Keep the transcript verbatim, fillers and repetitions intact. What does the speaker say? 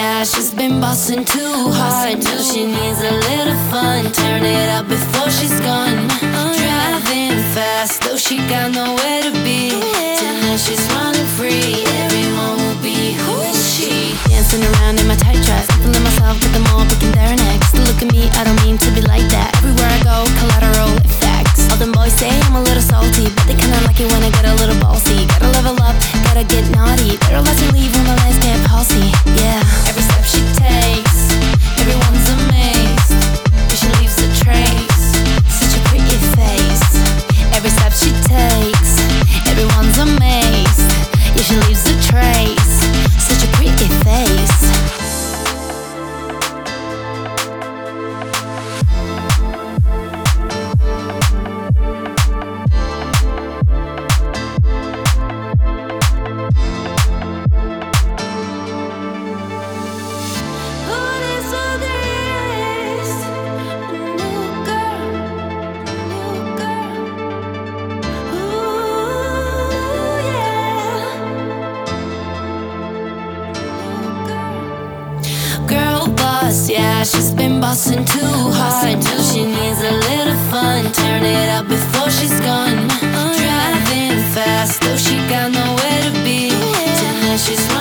yeah, she's been bossing too hard. Know she needs a little fun. Turn it up before she's gone. Driving fast, though she got nowhere to be. Tonight she's running free. Everyone will be, who is she? Dancing around in my tight dress, feeling myself, get them all picking their necks. Look at me, I don't mean to be like that. Everywhere I go, collateral effects. All them boys say I'm a little salty, but they kinda like it when I get a little ballsy. Gotta level up, gotta get naughty. Better let her leave when my legs get palsy. Yeah, every step she takes, everyone's amazed. But she leaves a trace, such a pretty face. Every step she takes, everyone's amazed. Yeah, she leaves a trace, such a pretty face. Yeah, she's been bossing too hard. Know she needs a little fun. Turn it up before she's gone. Driving fast, though she got nowhere to be. Tonight she's